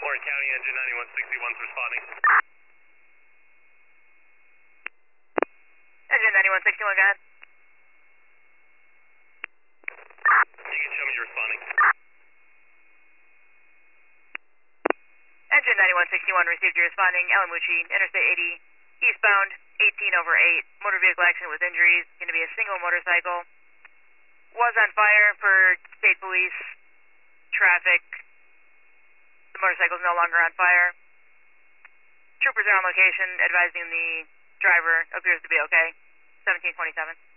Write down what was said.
Lawrence County, engine 9161's responding. Engine 9161, go ahead. You can show me you're responding. Engine 9161 received you responding. Alamucci, Interstate 80, eastbound, 18/8. Motor vehicle accident with injuries. Going to be a single motorcycle. Was on fire for state police. Traffic. The motorcycle is no longer on fire. Troopers are on location advising the driver appears to be okay. 1727.